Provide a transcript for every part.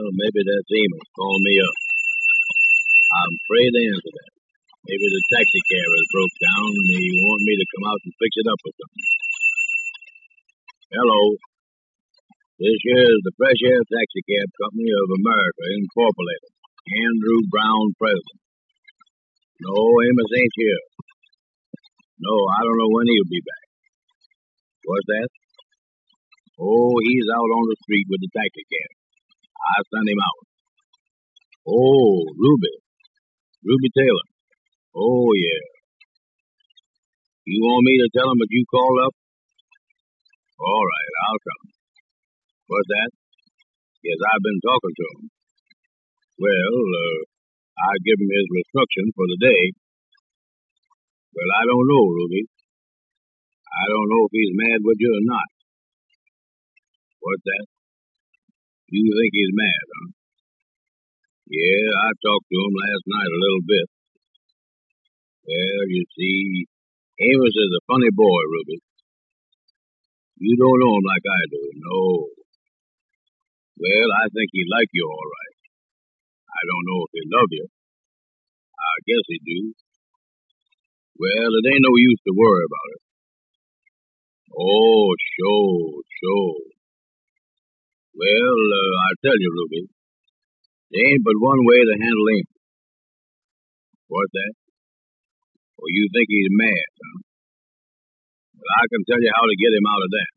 Well, maybe that's Amos calling me up. I'm afraid to answer that. Maybe the taxi cab has broke down and he want me to come out and fix it up or something. Hello. This here is the Fresh Air Taxi Cab Company of America, Incorporated. Andrew Brown, president. No, Amos ain't here. No, I don't know when he'll be back. What's that? Oh, he's out on the street with the taxi cab. I sent him out. Oh, Ruby Taylor. Oh, yeah. You want me to tell him that you called up? All right, I'll tell him. What's that? Yes, I've been talking to him. Well, I give him his instruction for the day. Well, I don't know, Ruby. I don't know if he's mad with you or not. What's that? You think he's mad, huh? Yeah, I talked to him last night a little bit. Well, you see, Amos is a funny boy, Ruby. You don't know him like I do, no. Well, I think he'd like you all right. I don't know if he'd love you. I guess he do. Well, it ain't no use to worry about it. Oh, sure. Well, I tell you, Ruby, there ain't but one way to handle him. What's that? Oh, you think he's mad, huh? Well, I can tell you how to get him out of that.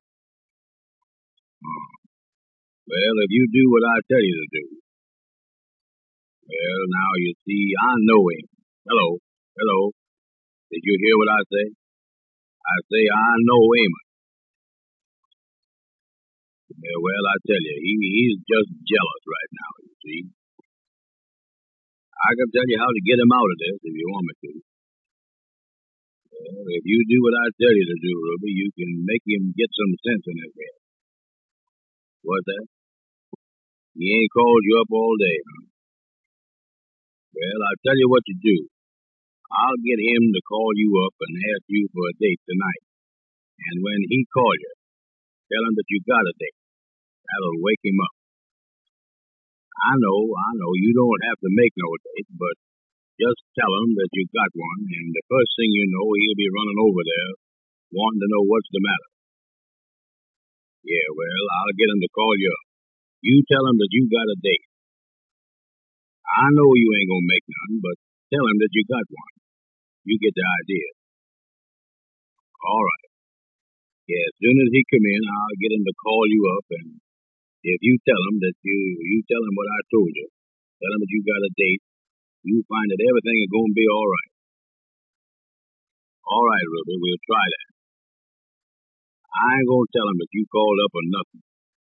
Well, if you do what I tell you to do. Well, now, you see, I know him. Hello. Did you hear what I say? I say I know Amos. Yeah, well, I tell you, he's just jealous right now, you see. I can tell you how to get him out of this if you want me to. Well, if you do what I tell you to do, Ruby, you can make him get some sense in his head. What's that? He ain't called you up all day, huh? Well, I'll tell you what you do. I'll get him to call you up and ask you for a date tonight. And when he calls you, tell him that you got a date. That'll wake him up. I know, you don't have to make no date, but just tell him that you got one, and the first thing you know, he'll be running over there, wanting to know what's the matter. Yeah, well, I'll get him to call you up. You tell him that you got a date. I know you ain't gonna make none, but tell him that you got one. You get the idea. All right. Yeah, as soon as he come in, I'll get him to call you up, and if you tell him that you tell him what I told you, tell him that you got a date, you find that everything is gonna be all right. All right, Ruby, we'll try that. I ain't gonna tell him that you called up or nothing.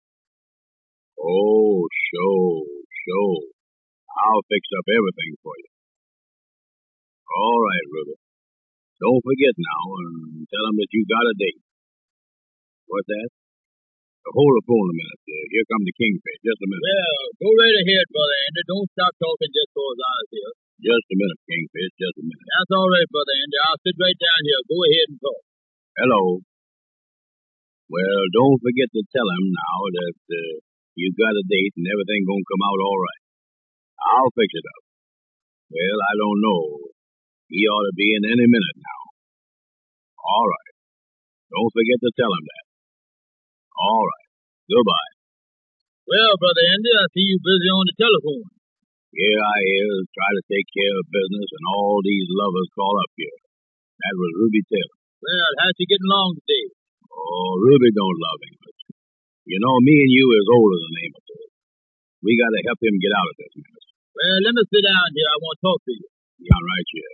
Oh, sure. I'll fix up everything for you. All right, Ruby. Don't forget now, and tell him that you got a date. What's that? Hold the phone a minute. Here come the Kingfish. Just a minute. Well, go right ahead, Brother Andy. Don't stop talking just cause I was here. Just a minute, Kingfish. Just a minute. That's all right, Brother Andy. I'll sit right down here. Go ahead and talk. Hello. Well, don't forget to tell him now that you got a date and everything gonna come out all right. I'll fix it up. Well, I don't know. He ought to be in any minute now. All right. Don't forget to tell him that. All right. Goodbye. Well, Brother Andy, I see you busy on the telephone. Here I is, try to take care of business, and all these lovers call up here. That was Ruby Taylor. Well, how's she getting along today? Oh, Ruby don't love Amos. You know, me and you is older than Amos is. We got to help him get out of this mess. Well, let me sit down here. I want to talk to you. Yeah, right here.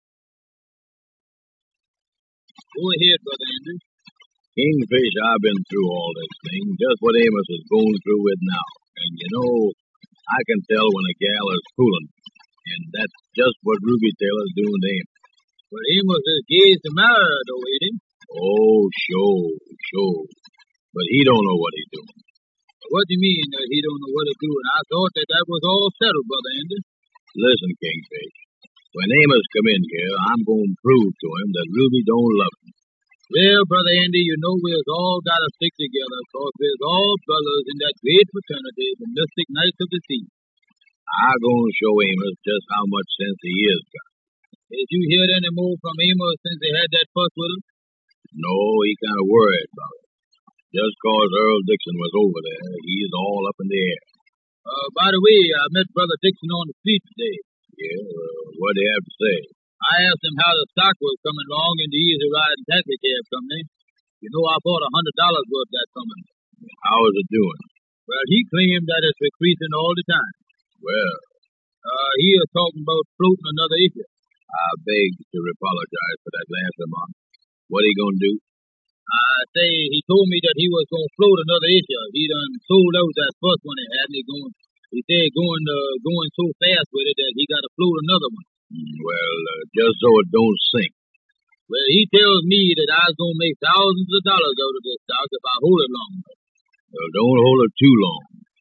Go ahead, Brother Andy. Kingfish, I've been through all this thing, just what Amos is going through with now. And you know, I can tell when a gal is fooling, and that's just what Ruby Taylor's doing to Amos. But Amos is engaged to marry her, though, ain't he? Oh, sure. But he don't know what he's doing. What do you mean that he don't know what he's doing? I thought that was all settled, Brother Andy. Listen, Kingfish, when Amos come in here, I'm going to prove to him that Ruby don't love him. Well, Brother Andy, you know we all got to stick together because we're all brothers in that great fraternity, the Mystic Knights of the Sea. I'm going to show Amos just how much sense he is got. Did you hear any more from Amos since they had that fuss with him? No, he kind of worried about it. Just 'cause Earl Dixon was over there, he's all up in the air. By the way, I met Brother Dixon on the street today. Yeah, what'd he have to say? I asked him how the stock was coming along in the Easy Ride and Taxi Cab Company. You know, I bought $100 worth of that company. How is it doing? Well, he claimed that it's increasing all the time. Well, he is talking about floating another issue. I beg to apologize for that last remark. What are you going to do? I say he told me that he was going to float another issue. He done sold out that first one he had, and he said going so fast with it that he got to float another one. Well, just so it don't sink. Well, he tells me that I was going to make thousands of dollars out of this stock if I hold it long enough. Well, don't hold it too long.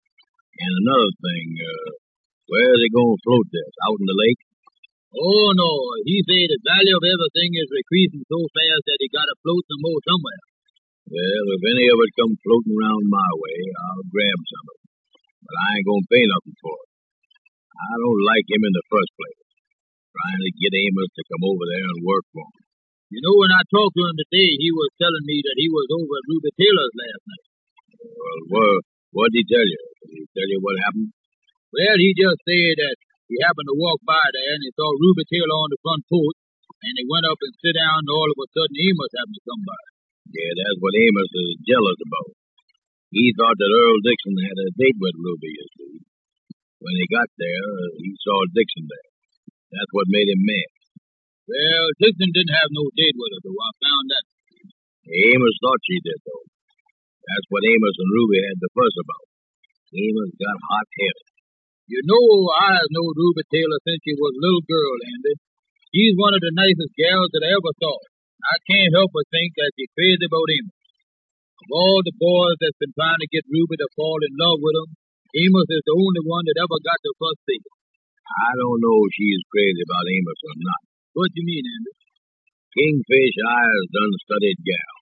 And another thing, where is he going to float this? Out in the lake? Oh, no. He said the value of everything is increasing so fast that he got to float some more somewhere. Well, if any of it come floating around my way, I'll grab some of it. But I ain't going to pay nothing for it. I don't like him in the first place. Trying to get Amos to come over there and work for him. You know, when I talked to him today, he was telling me that he was over at Ruby Taylor's last night. Well, what did he tell you? Did he tell you what happened? Well, he just said that he happened to walk by there and he saw Ruby Taylor on the front porch, and he went up and sit down, and all of a sudden Amos happened to come by. Yeah, that's what Amos is jealous about. He thought that Earl Dixon had a date with Ruby, you see. When he got there, he saw Dixon there. That's what made him mad. Well, Dixon didn't have no date with her, though. I found that. Amos thought she did, though. That's what Amos and Ruby had the fuss about. Amos got hot-headed. You know, I have known Ruby Taylor since she was a little girl, Andy. She's one of the nicest gals that I ever saw. I can't help but think that she's crazy about Amos. Of all the boys that's been trying to get Ruby to fall in love with him, Amos is the only one that ever got the first ticket. I don't know if she's crazy about Amos or not. What do you mean, Andy? Kingfish Eyes done studied gal.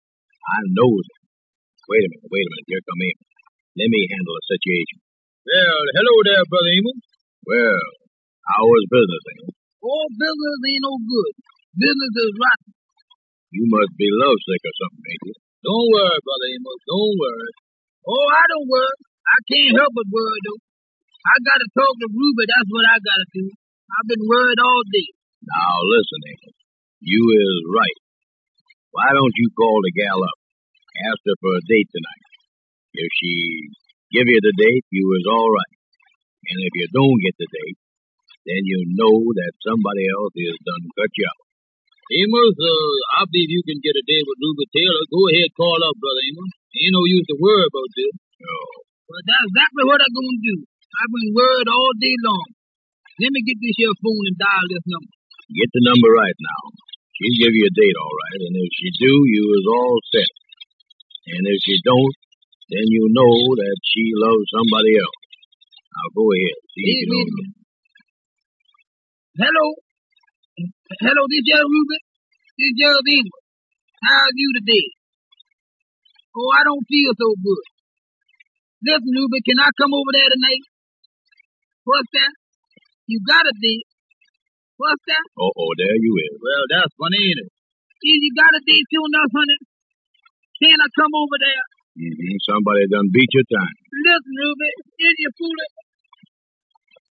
I knows it. Wait a minute. Here come Amos. Let me handle the situation. Well, hello there, Brother Amos. Well, how was business, Amos? Oh, business ain't no good. Business is rotten. You must be lovesick or something, ain't you? Don't worry, Brother Amos. Don't worry. Oh, I don't worry. I can't help but worry, though. I got to talk to Ruby. That's what I got to do. I've been worried all day. Now, listen, Amos. You is right. Why don't you call the gal up? Ask her for a date tonight. If she give you the date, you is all right. And if you don't get the date, then you know that somebody else is done cut you out. Amos, I believe you can get a date with Ruby Taylor. Go ahead, call up, Brother Amos. Ain't no use to worry about this. No. Well, that's exactly what I'm going to do. I've been worried all day long. Let me get this here phone and dial this number. Get the number right now. She'll give you a date, all right. And if she do, you is all set. And if she don't, then you know that she loves somebody else. Now go ahead. See if you don't know. Hello. Hello, this is Ruby. This is Amos. How are you today? Oh, I don't feel so good. Listen, Ruby, can I come over there tonight? What's that? You got a date. What's that? Oh, there you is. Well, that's funny, ain't it? Is you got a date soon enough, honey? Can I come over there? Somebody done beat your time. Listen, Ruby, is you fooling?